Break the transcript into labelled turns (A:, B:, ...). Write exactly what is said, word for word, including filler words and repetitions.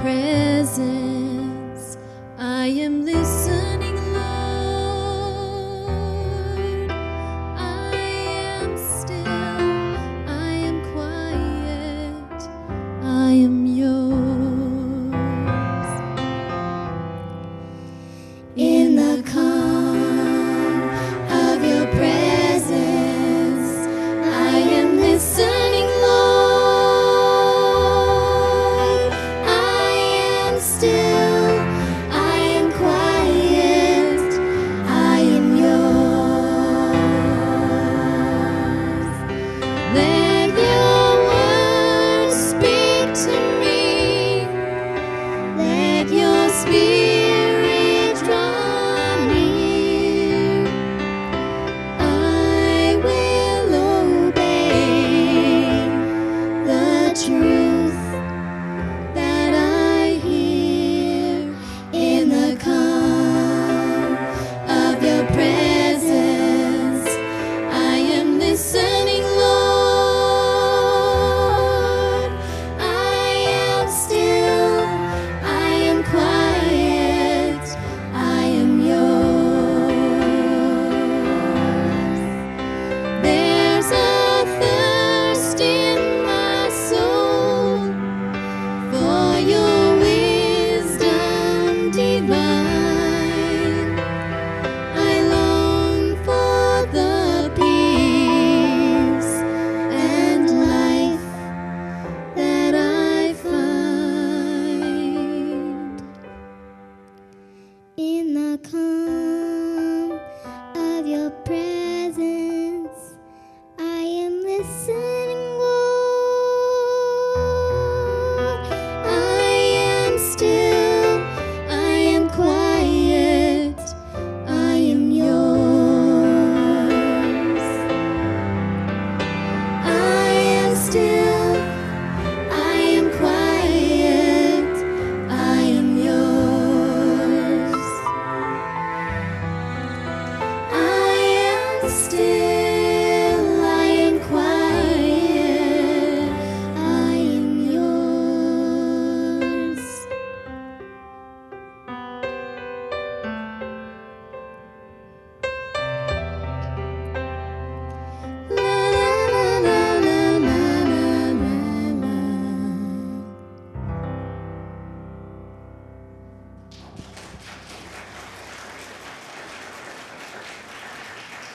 A: presence. I am listening, Lord. I am still, I am quiet, I am yours. In the calm of your presence, I am listening, Lord. I am still, I am quiet, I am yours. Let your word speak to me. Let your spirit